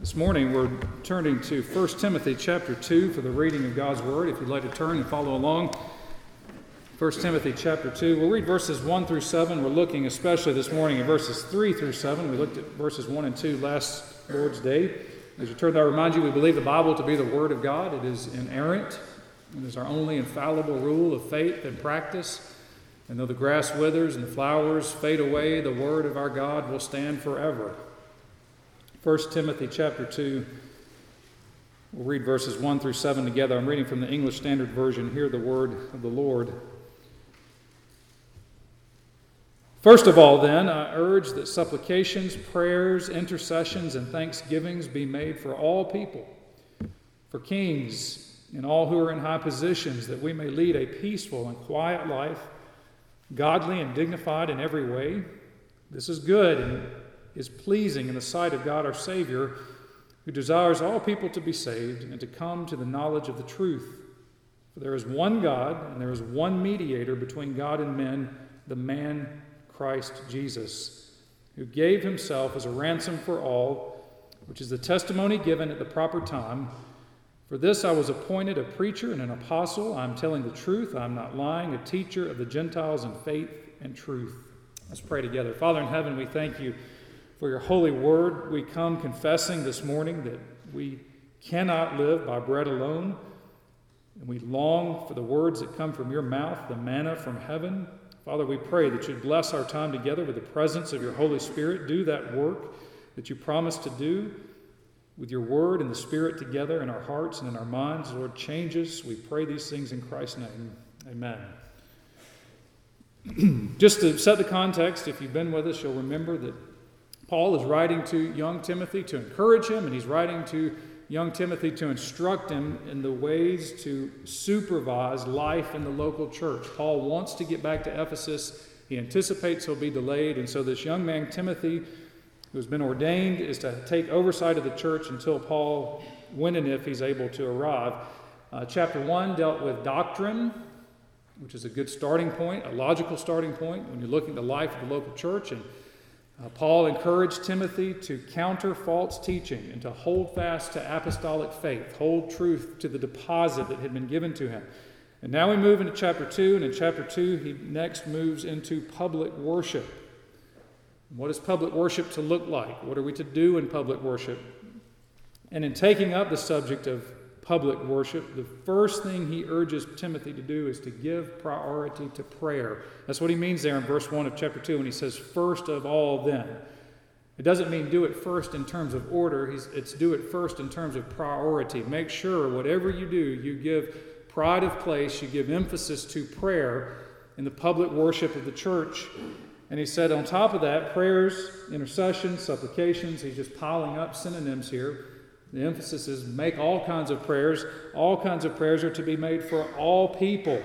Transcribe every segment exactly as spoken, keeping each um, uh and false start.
This morning we're turning to First Timothy chapter two for the reading of God's Word. If you'd like to turn and follow along, First Timothy chapter two. We'll read verses one through seven. We're looking especially this morning at verses three through seven. We looked at verses one and two last Lord's Day. As you turn there, I remind you we believe the Bible to be the Word of God. It is inerrant. It is our only infallible rule of faith and practice. And though the grass withers and the flowers fade away, the Word of our God will stand forever. First Timothy chapter two, we'll read verses one through seven together. I'm reading from the English Standard Version. Hear the word of the Lord. First of all, then, I urge that supplications, prayers, intercessions, and thanksgivings be made for all people, for kings and all who are in high positions, that we may lead a peaceful and quiet life, godly and dignified in every way. This is good and is pleasing in the sight of God our Savior, who desires all people to be saved and to come to the knowledge of the truth. For there is one God, and there is one mediator between God and men, the man Christ Jesus, who gave himself as a ransom for all, which is the testimony given at the proper time. For this I was appointed a preacher and an apostle. I am telling the truth. I am not lying, a teacher of the Gentiles in faith and truth. Let's pray together. Father in heaven, we thank you for your holy word. We come confessing this morning that we cannot live by bread alone, and we long for the words that come from your mouth, the manna from heaven. Father, we pray that you'd bless our time together with the presence of your Holy Spirit. Do that work that you promised to do with your word and the Spirit together in our hearts and in our minds. Lord, change us. We pray these things in Christ's name. Amen. Just to set the context, if you've been with us, you'll remember that Paul is writing to young Timothy to encourage him, and he's writing to young Timothy to instruct him in the ways to supervise life in the local church. Paul wants to get back to Ephesus. He anticipates he'll be delayed, and so this young man, Timothy, who's been ordained, is to take oversight of the church until Paul, when and if he's able to arrive. Uh, chapter one dealt with doctrine, which is a good starting point, a logical starting point when you're looking at the life of the local church. And Uh, Paul encouraged Timothy to counter false teaching and to hold fast to apostolic faith, hold truth to the deposit that had been given to him. And now we move into chapter two, and in chapter two he next moves into public worship. What is public worship to look like? What are we to do in public worship? And in taking up the subject of public worship, the first thing he urges Timothy to do is to give priority to prayer. That's what he means there in verse one of chapter two when he says, first of all then. It doesn't mean do it first in terms of order. He's, it's do it first in terms of priority. Make sure whatever you do, you give pride of place, you give emphasis to prayer in the public worship of the church. And he said on top of that, prayers, intercessions, supplications, he's just piling up synonyms here. The emphasis is make all kinds of prayers. All kinds of prayers are to be made for all people.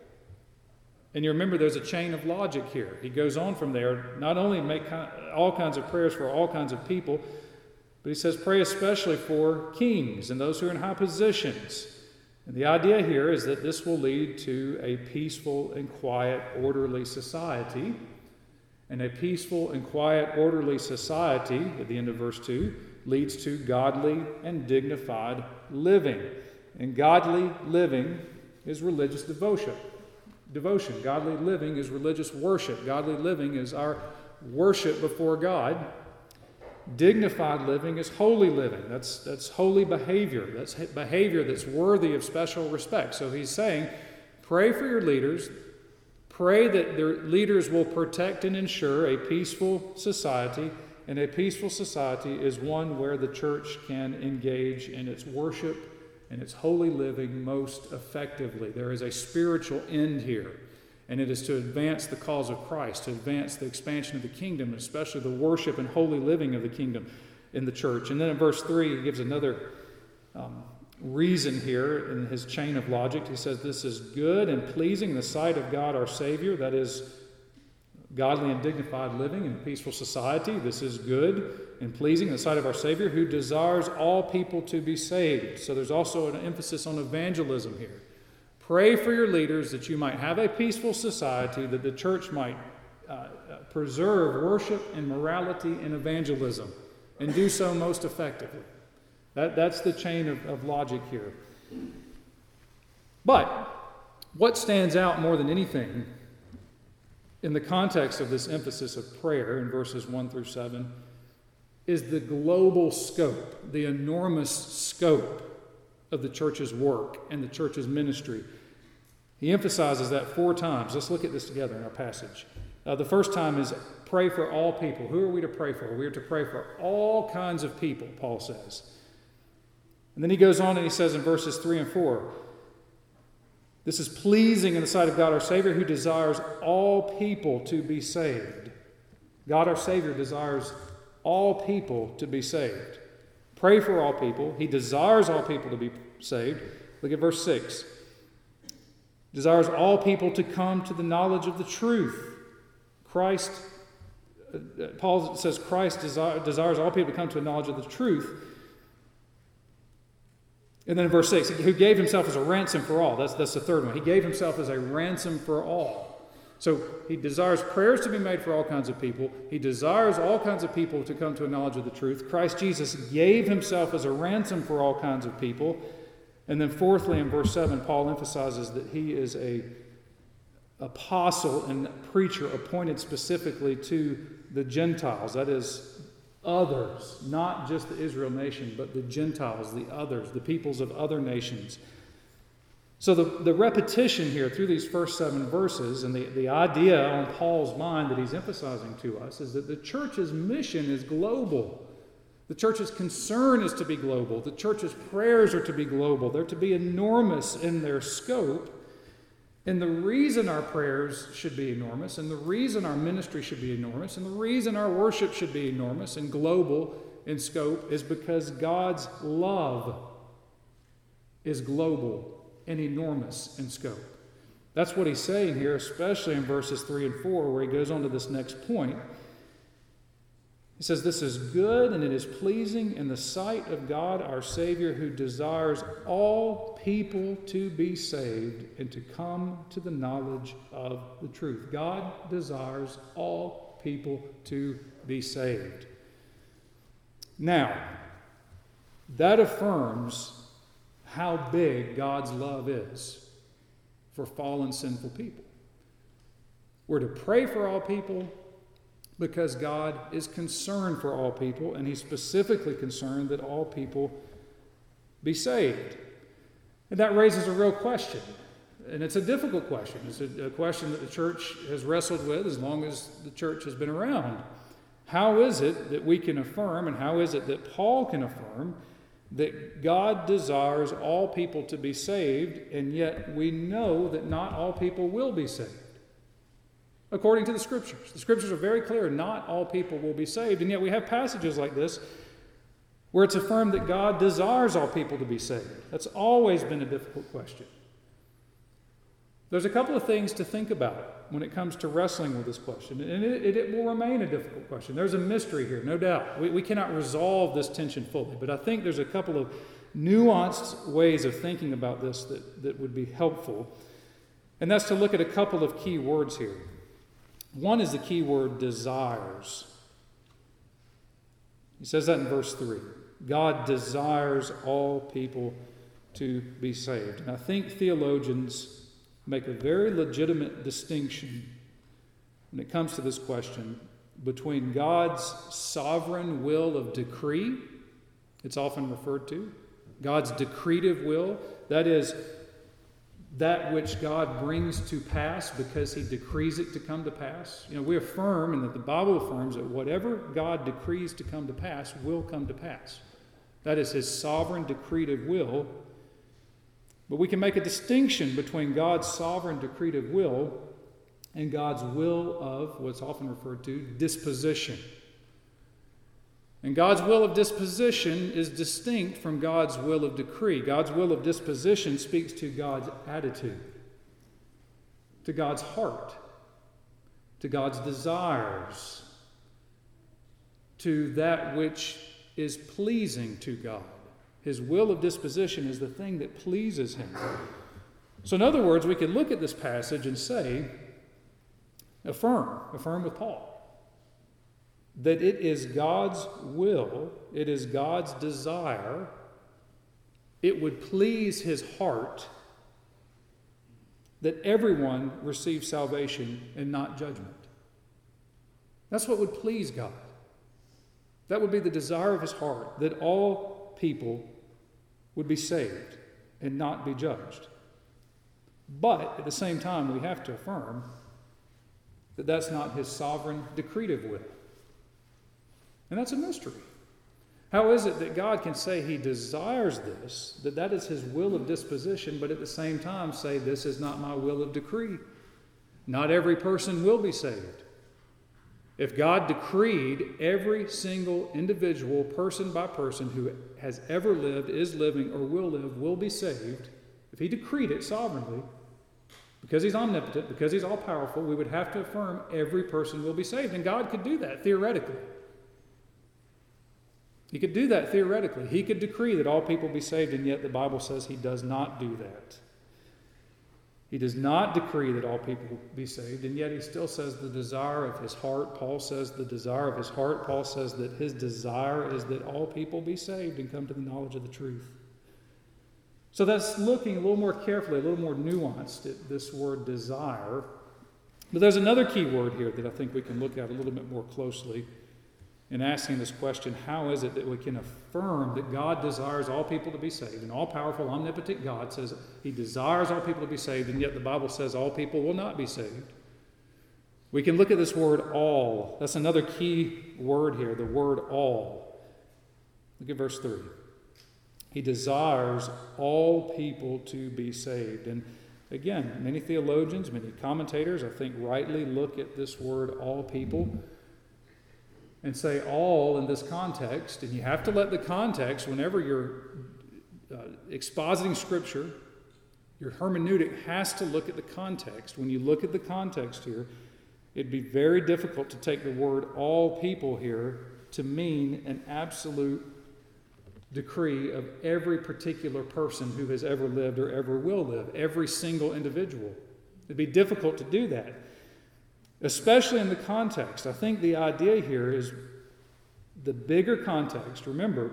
And you remember there's a chain of logic here. He goes on from there. Not only make all kinds of prayers for all kinds of people, but he says pray especially for kings and those who are in high positions. And the idea here is that this will lead to a peaceful and quiet, orderly society. And a peaceful and quiet, orderly society, at the end of verse two, leads to godly and dignified living. And godly living is religious devotion. Devotion. Godly living is religious worship. Godly living is our worship before God. Dignified living is holy living. That's, that's holy behavior. That's behavior that's worthy of special respect. So he's saying, pray for your leaders. Pray that their leaders will protect and ensure a peaceful society. And a peaceful society is one where the church can engage in its worship and its holy living most effectively. There is a spiritual end here, and it is to advance the cause of Christ, to advance the expansion of the kingdom, especially the worship and holy living of the kingdom in the church. And then in verse three, he gives another um, reason here in his chain of logic. He says, this is good and pleasing in the sight of God our Savior, that is, godly and dignified living in a peaceful society. This is good and pleasing in the sight of our Savior, who desires all people to be saved. So there's also an emphasis on evangelism here. Pray for your leaders that you might have a peaceful society, that the church might uh, preserve worship and morality and evangelism, and do so most effectively. That, that's the chain of, of logic here. But what stands out more than anything in the context of this emphasis of prayer in verses one through seven is the global scope, the enormous scope of the church's work and the church's ministry. He emphasizes that four times. Let's look at this together in our passage. Uh, the first time is pray for all people. Who are we to pray for? We are to pray for all kinds of people, Paul says. And then he goes on and he says in verses three and four, this is pleasing in the sight of God our Savior, who desires all people to be saved. God our Savior desires all people to be saved. Pray for all people. He desires all people to be saved. Look at verse six. Desires all people to come to the knowledge of the truth. Christ, uh, Paul says Christ desire, desires all people to come to a knowledge of the truth. And then in verse six, who gave himself as a ransom for all. That's, that's the third one. He gave himself as a ransom for all. So he desires prayers to be made for all kinds of people. He desires all kinds of people to come to a knowledge of the truth. Christ Jesus gave himself as a ransom for all kinds of people. And then fourthly, in verse seven, Paul emphasizes that he is a apostle and preacher appointed specifically to the Gentiles. That is, others, not just the Israel nation, but the Gentiles, the others, the peoples of other nations. So the, the repetition here through these first seven verses and the, the idea on Paul's mind that he's emphasizing to us is that the church's mission is global. The church's concern is to be global. The church's prayers are to be global. They're to be enormous in their scope. And the reason our prayers should be enormous, and the reason our ministry should be enormous, and the reason our worship should be enormous and global in scope is because God's love is global and enormous in scope. That's what he's saying here, especially in verses three and four, where he goes on to this next point. He says, this is good and it is pleasing in the sight of God our Savior, who desires all people to be saved and to come to the knowledge of the truth. God desires all people to be saved. Now, that affirms how big God's love is for fallen, sinful people. We're to pray for all people because God is concerned for all people, and he's specifically concerned that all people be saved. And that raises a real question, and it's a difficult question. It's a, a question that the church has wrestled with as long as the church has been around. How is it that we can affirm, and how is it that Paul can affirm, that God desires all people to be saved, and yet we know that not all people will be saved? According to the Scriptures. The Scriptures are very clear, not all people will be saved, and yet we have passages like this where it's affirmed that God desires all people to be saved. That's always been a difficult question. There's a couple of things to think about when it comes to wrestling with this question, and it, it, it will remain a difficult question. There's a mystery here, no doubt. We, we cannot resolve this tension fully, but I think there's a couple of nuanced ways of thinking about this that, that would be helpful, and that's to look at a couple of key words here. One is the key word desires. He says that in verse three. God desires all people to be saved. And I think theologians make a very legitimate distinction when it comes to this question between God's sovereign will of decree, it's often referred to, God's decretive will, that is, that which God brings to pass because he decrees it to come to pass. You know, we affirm, and that the Bible affirms, that whatever God decrees to come to pass will come to pass. That is his sovereign decretive will. But we can make a distinction between God's sovereign decretive will and God's will of what's often referred to disposition. And God's will of disposition is distinct from God's will of decree. God's will of disposition speaks to God's attitude, to God's heart, to God's desires, to that which is pleasing to God. His will of disposition is the thing that pleases him. So in other words, we can look at this passage and say, affirm, affirm with Paul, that it is God's will, it is God's desire it would please his heart that everyone receive salvation and not judgment. That's what would please God. That would be the desire of his heart, that all people would be saved and not be judged. But at the same time, we have to affirm that that's not his sovereign decretive will. And that's a mystery. How is it that God can say he desires this, that that is his will of disposition, but at the same time say this is not my will of decree? Not every person will be saved. If God decreed every single individual, person by person, who has ever lived, is living, or will live, will be saved, if he decreed it sovereignly, because he's omnipotent, because he's all-powerful, we would have to affirm every person will be saved. And God could do that theoretically. He could do that theoretically. He could decree that all people be saved, and yet the Bible says he does not do that. He does not decree that all people be saved, and yet he still says the desire of his heart. Paul says the desire of his heart. Paul says that his desire is that all people be saved and come to the knowledge of the truth. So that's looking a little more carefully, a little more nuanced at this word desire. But there's another key word here that I think we can look at a little bit more closely in asking this question: how is it that we can affirm that God desires all people to be saved? An all-powerful, omnipotent God says he desires all people to be saved, and yet the Bible says all people will not be saved. We can look at this word all. That's another key word here, the word all. Look at verse three. He desires all people to be saved. And again, many theologians, many commentators, I think rightly look at this word all people and say all in this context, and you have to let the context, whenever you're uh, expositing Scripture, your hermeneutic has to look at the context. When you look at the context here, it'd be very difficult to take the word all people here to mean an absolute decree of every particular person who has ever lived or ever will live, every single individual. It'd be difficult to do that, especially in the context. I think the idea here is the bigger context. Remember,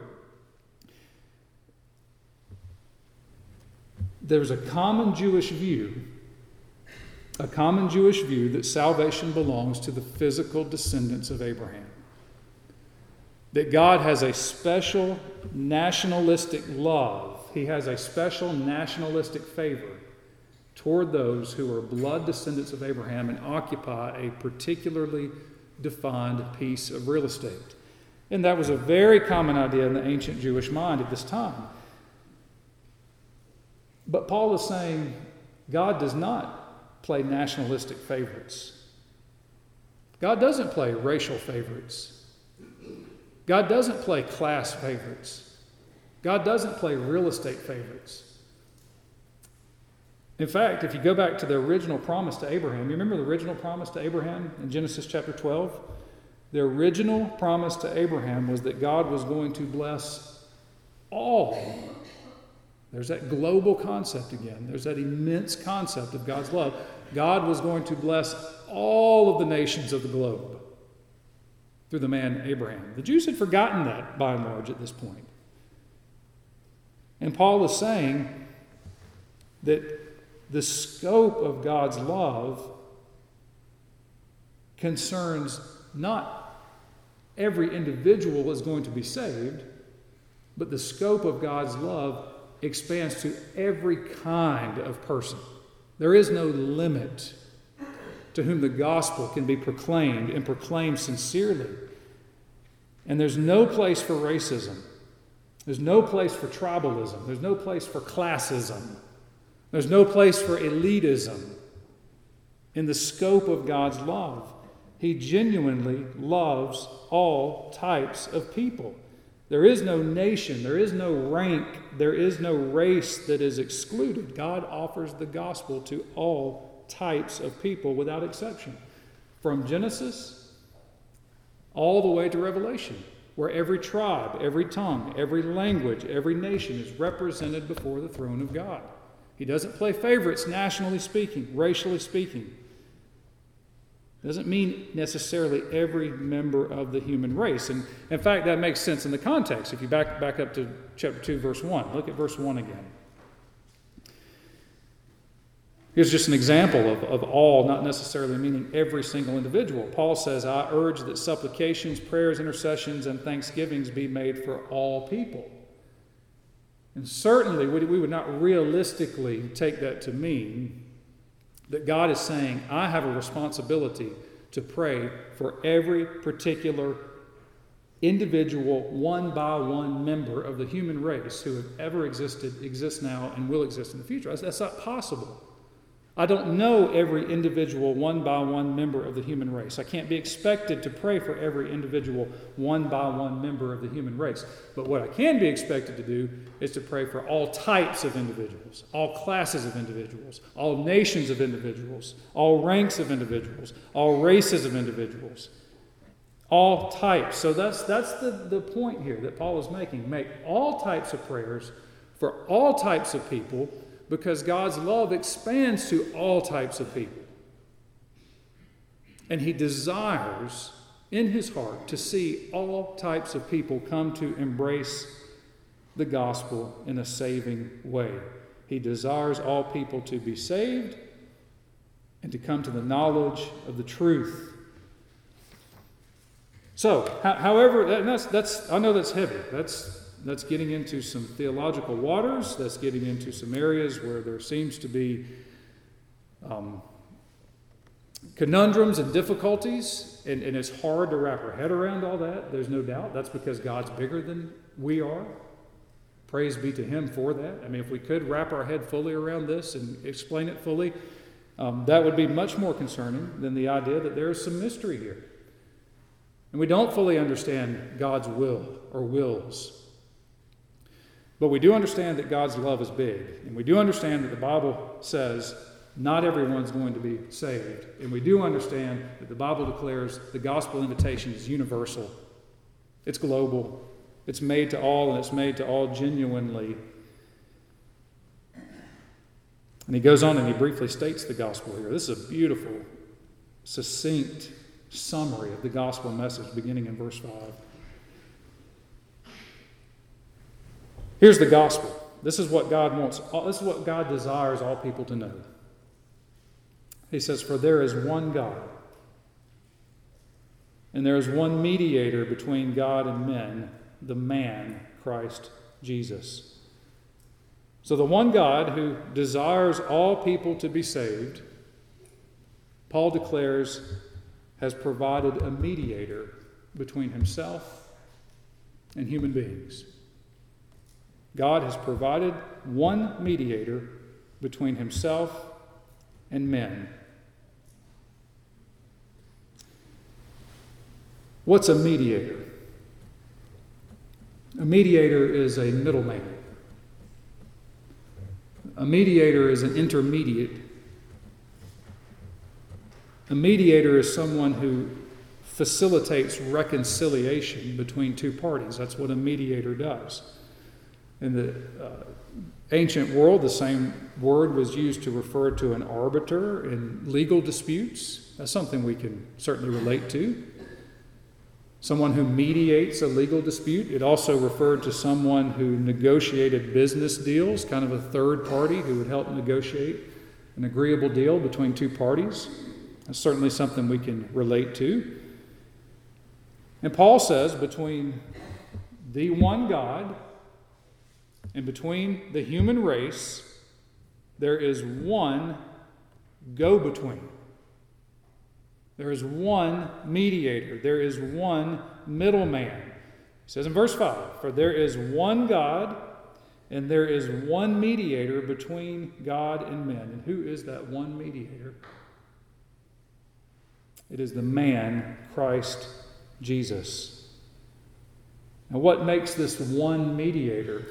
there's a common Jewish view, a common Jewish view that salvation belongs to the physical descendants of Abraham. That God has a special nationalistic love. He has a special nationalistic favor toward those who are blood descendants of Abraham and occupy a particularly defined piece of real estate. And that was a very common idea in the ancient Jewish mind at this time. But Paul is saying God does not play nationalistic favorites. God doesn't play racial favorites. God doesn't play class favorites. God doesn't play real estate favorites. In fact, if you go back to the original promise to Abraham, you remember the original promise to Abraham in Genesis chapter twelve? The original promise to Abraham was that God was going to bless all. There's that global concept again. There's that immense concept of God's love. God was going to bless all of the nations of the globe through the man Abraham. The Jews had forgotten that by and large at this point. And Paul is saying that the scope of God's love concerns not every individual is going to be saved, but the scope of God's love expands to every kind of person. There is no limit to whom the gospel can be proclaimed and proclaimed sincerely. And there's no place for racism. There's no place for tribalism. There's no place for classism. There's no place for elitism in the scope of God's love. He genuinely loves all types of people. There is no nation, there is no rank, there is no race that is excluded. God offers the gospel to all types of people without exception. From Genesis all the way to Revelation, where every tribe, every tongue, every language, every nation is represented before the throne of God. He doesn't play favorites nationally speaking, racially speaking. It doesn't mean necessarily every member of the human race. And in fact, that makes sense in the context. If you back, back up to chapter two, verse one, look at verse one again. Here's just an example of, of all, not necessarily meaning every single individual. Paul says, I urge that supplications, prayers, intercessions, and thanksgivings be made for all people. And certainly we would not realistically take that to mean that God is saying, I have a responsibility to pray for every particular individual, one by one member of the human race who have ever existed, exists now, and will exist in the future. That's, that's not possible. I don't know every individual one by one member of the human race. I can't be expected to pray for every individual one by one member of the human race. But what I can be expected to do is to pray for all types of individuals, all classes of individuals, all nations of individuals, all ranks of individuals, all races of individuals, all types. So that's, that's the, the point here that Paul is making. Make all types of prayers for all types of people, because God's love expands to all types of people. And he desires in his heart to see all types of people come to embrace the gospel in a saving way. He desires all people to be saved and to come to the knowledge of the truth. So, however, that's, that's I know that's heavy. That's That's getting into some theological waters. That's getting into some areas where there seems to be um, conundrums and difficulties, and, and it's hard to wrap our head around all that. There's no doubt. That's because God's bigger than we are. Praise be to him for that. I mean, if we could wrap our head fully around this and explain it fully, um, that would be much more concerning than the idea that there is some mystery here. And we don't fully understand God's will or wills. But we do understand that God's love is big. And we do understand that the Bible says not everyone's going to be saved. And we do understand that the Bible declares the gospel invitation is universal. It's global. It's made to all, and it's made to all genuinely. And he goes on and he briefly states the gospel here. This is a beautiful, succinct summary of the gospel message beginning in verse five. Here's the gospel. This is what God wants. This is what God desires all people to know. He says, for there is one God, and there is one mediator between God and men, the man, Christ Jesus. So the one God who desires all people to be saved, Paul declares, has provided a mediator between himself and human beings. God has provided one mediator between himself and men. What's a mediator? A mediator is a middleman. A mediator is an intermediate. A mediator is someone who facilitates reconciliation between two parties. That's what a mediator does. In the uh, ancient world, the same word was used to refer to an arbiter in legal disputes. That's something we can certainly relate to. Someone who mediates a legal dispute. It also referred to someone who negotiated business deals, kind of a third party who would help negotiate an agreeable deal between two parties. That's certainly something we can relate to. And Paul says between the one God and between the human race, there is one go-between. There is one mediator. There is one middleman. He says in verse five, for there is one God, and there is one mediator between God and men. And who is that one mediator? It is the man, Christ Jesus. Now, what makes this one mediator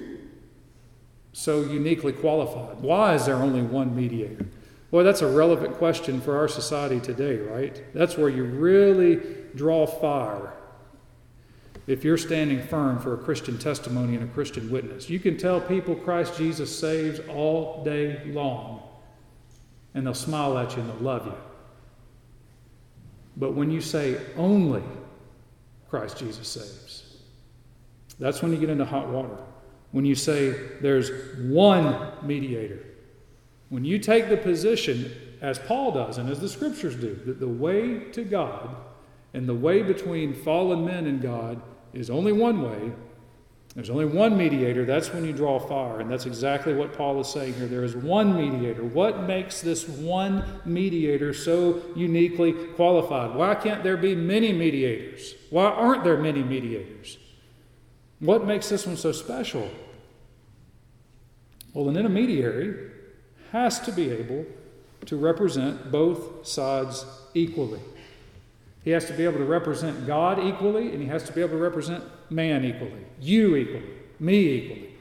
so uniquely qualified? Why is there only one mediator? Boy, that's a relevant question for our society today, right? That's where you really draw fire if you're standing firm for a Christian testimony and a Christian witness. You can tell people Christ Jesus saves all day long, and they'll smile at you and they'll love you. But when you say only Christ Jesus saves, that's when you get into hot water. When you say there's one mediator, when you take the position, as Paul does and as the Scriptures do, that the way to God and the way between fallen men and God is only one way, there's only one mediator, that's when you draw fire. And that's exactly what Paul is saying here. There is one mediator. What makes this one mediator so uniquely qualified? Why can't there be many mediators? Why aren't there many mediators? What makes this one so special? Well, an intermediary has to be able to represent both sides equally. He has to be able to represent God equally, and he has to be able to represent man equally, you equally, me equally.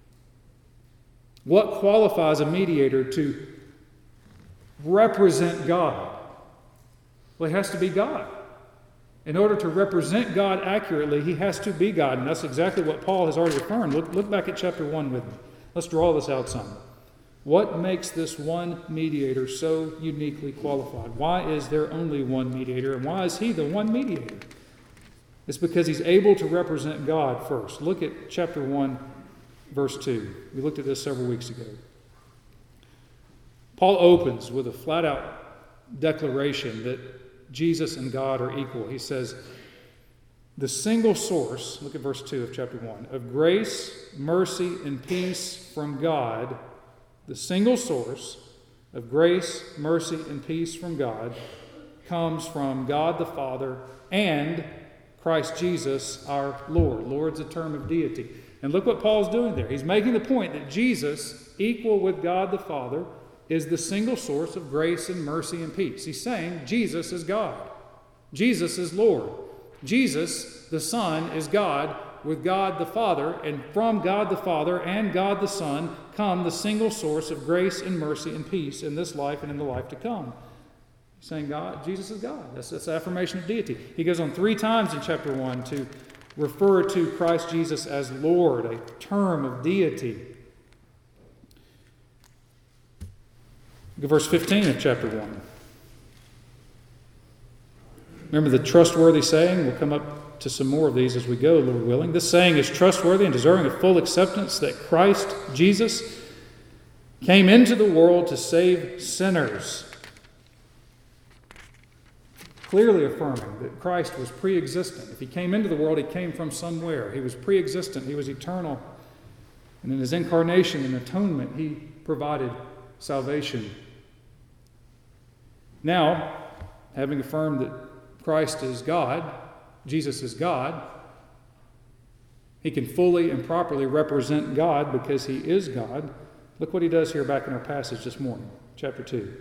What qualifies a mediator to represent God? Well, he has to be God. In order to represent God accurately, he has to be God, and that's exactly what Paul has already affirmed. Look, look back at chapter one with me. Let's draw this out some. What makes this one mediator so uniquely qualified? Why is there only one mediator, and why is he the one mediator? It's because he's able to represent God first. Look at chapter one, verse two. We looked at this several weeks ago. Paul opens with a flat-out declaration that Jesus and God are equal. He says, the single source, look at verse two of chapter one, of grace, mercy, and peace from God, the single source of grace, mercy, and peace from God comes from God the Father and Christ Jesus our Lord. Lord's a term of deity. And look what Paul's doing there. He's making the point that Jesus, equal with God the Father, is the single source of grace and mercy and peace. He's saying Jesus is God. Jesus is Lord. Jesus, the Son, is God with God the Father, and from God the Father and God the Son come the single source of grace and mercy and peace in this life and in the life to come. He's saying God, Jesus is God. That's, that's the affirmation of deity. He goes on three times in chapter one to refer to Christ Jesus as Lord, a term of deity. Look at verse fifteen of chapter one. Remember the trustworthy saying? We'll come up to some more of these as we go, Lord willing. This saying is trustworthy and deserving of full acceptance, that Christ Jesus came into the world to save sinners. Clearly affirming that Christ was pre-existent. If he came into the world, he came from somewhere. He was pre-existent. He was eternal. And in his incarnation and atonement, he provided salvation. Now, having affirmed that Christ is God, Jesus is God, he can fully and properly represent God because he is God. Look what he does here back in our passage this morning, chapter two.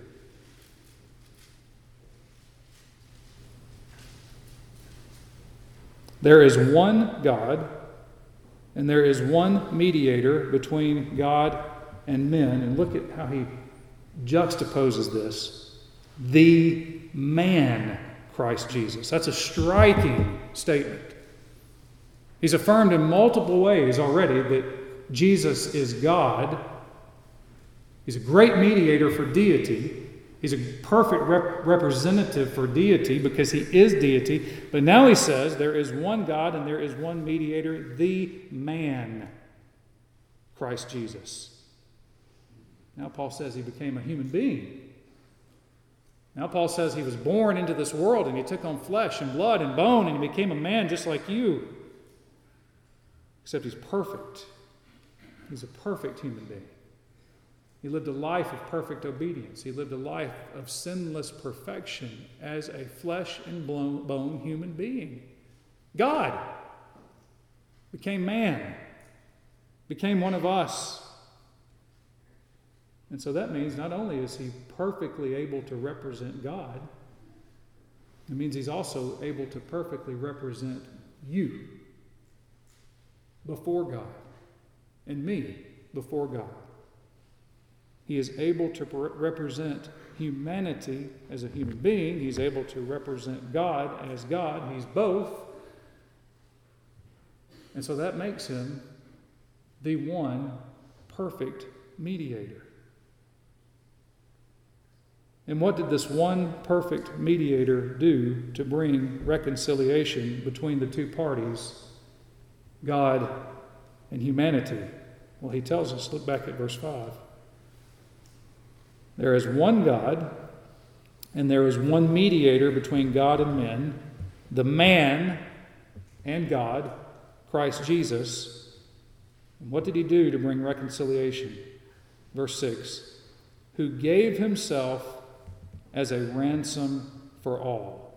There is one God, and there is one mediator between God and men. And look at how he juxtaposes this. The man Christ Jesus. That's a striking statement. He's affirmed in multiple ways already that Jesus is God. He's a great mediator for deity. He's a perfect rep- representative for deity because he is deity. But now he says there is one God and there is one mediator, the man, Christ Jesus. Now Paul says he became a human being. Now Paul says he was born into this world and he took on flesh and blood and bone and he became a man just like you. Except he's perfect. He's a perfect human being. He lived a life of perfect obedience. He lived a life of sinless perfection as a flesh and bone human being. God became man, became one of us. And so that means not only is he perfectly able to represent God, it means he's also able to perfectly represent you before God and me before God. He is able to represent humanity as a human being. He's able to represent God as God. He's both. And so that makes him the one perfect mediator. And what did this one perfect mediator do to bring reconciliation between the two parties, God and humanity? Well, he tells us, look back at verse five. There is one God, and there is one mediator between God and men, the man and God, Christ Jesus. And what did he do to bring reconciliation? Verse six, who gave himself as a ransom for all.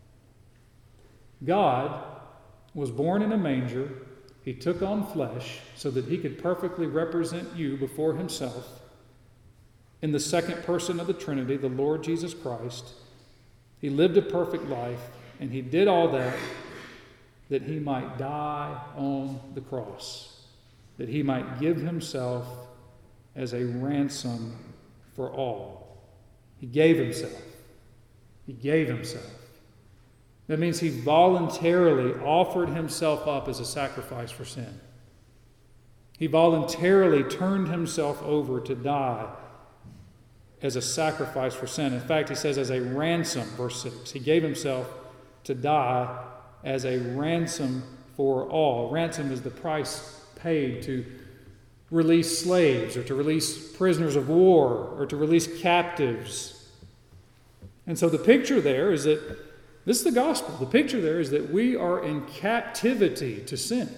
God was born in a manger. He took on flesh so that he could perfectly represent you before himself in the second person of the Trinity, the Lord Jesus Christ. He lived a perfect life, and he did all that that he might die on the cross, that he might give himself as a ransom for all. He gave himself. He gave himself. That means he voluntarily offered himself up as a sacrifice for sin. He voluntarily turned himself over to die as a sacrifice for sin. In fact, he says as a ransom, verse six. He gave himself to die as a ransom for all. Ransom is the price paid to release slaves or to release prisoners of war or to release captives. And so the picture there is that this is the gospel. The picture there is that we are in captivity to sin.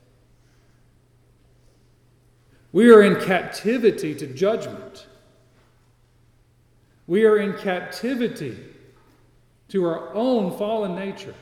We are in captivity to judgment. We are in captivity to our own fallen nature.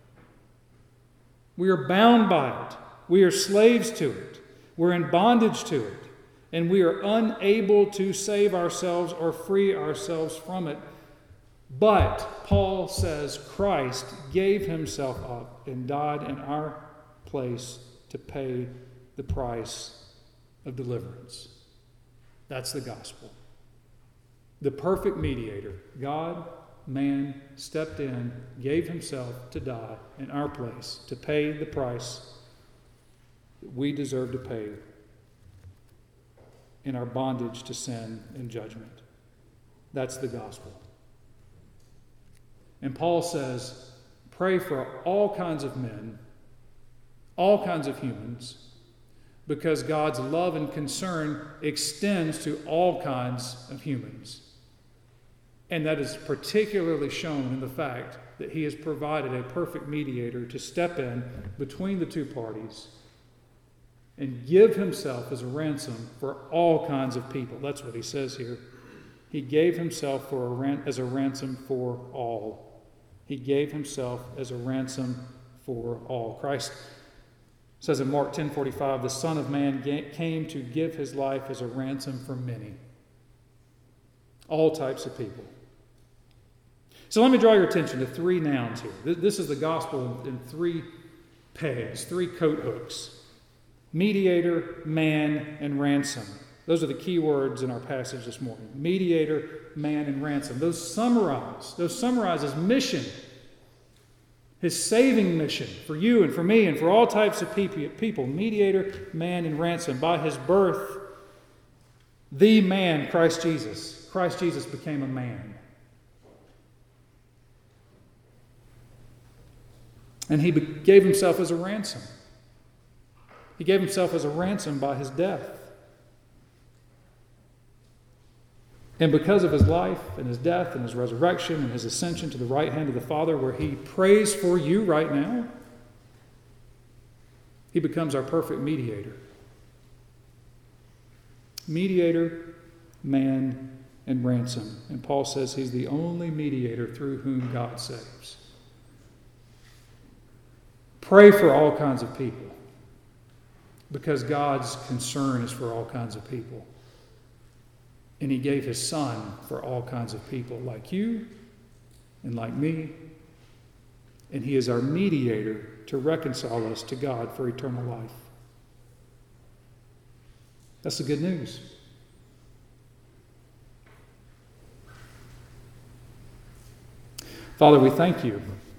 We are bound by it. We are slaves to it. We're in bondage to it. And we are unable to save ourselves or free ourselves from it. But Paul says Christ gave himself up and died in our place to pay the price of deliverance. That's the gospel. The perfect mediator, God, man, stepped in, gave himself to die in our place to pay the price that we deserve to pay in our bondage to sin and judgment. That's the gospel. And Paul says, pray for all kinds of men, all kinds of humans, because God's love and concern extends to all kinds of humans. And that is particularly shown in the fact that he has provided a perfect mediator to step in between the two parties and give himself as a ransom for all kinds of people. That's what he says here. He gave himself for a ran- as a ransom for all. He gave himself as a ransom for all. Christ says in Mark ten forty-five, the Son of Man came to give his life as a ransom for many. All types of people. So let me draw your attention to three nouns here. This is the gospel in three pegs, three coat hooks. Mediator, man, and ransom. Those are the key words in our passage this morning. Mediator, man, and ransom. Those summarize, those summarize his mission, his saving mission for you and for me and for all types of people. Mediator, man, and ransom. By his birth, the man, Christ Jesus. Christ Jesus became a man. And he gave himself as a ransom. He gave himself as a ransom by his death. And because of his life and his death and his resurrection and his ascension to the right hand of the Father, where he prays for you right now, he becomes our perfect mediator. Mediator, man, and ransom. And Paul says he's the only mediator through whom God saves. Pray for all kinds of people, because God's concern is for all kinds of people. And he gave his Son for all kinds of people, like you and like me. And he is our mediator to reconcile us to God for eternal life. That's the good news. Father, we thank you.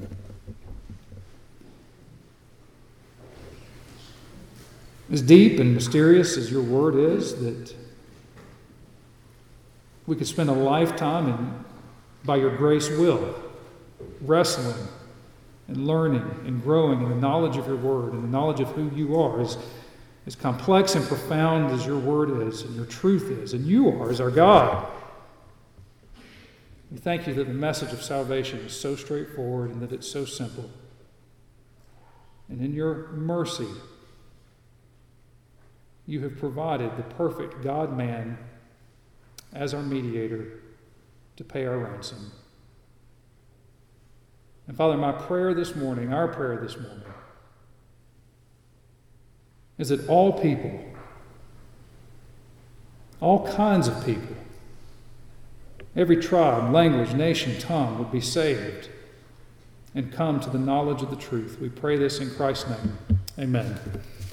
As deep and mysterious as your word is, that we could spend a lifetime in by your grace will, wrestling and learning and growing in the knowledge of your word and the knowledge of who you are, as, as complex and profound as your word is and your truth is, and you are as our God. We thank you that the message of salvation is so straightforward and that it's so simple. And in your mercy, you have provided the perfect God-man as our mediator to pay our ransom. And Father, my prayer this morning, our prayer this morning, is that all people, all kinds of people, every tribe, language, nation, tongue would be saved and come to the knowledge of the truth. We pray this in Christ's name. Amen.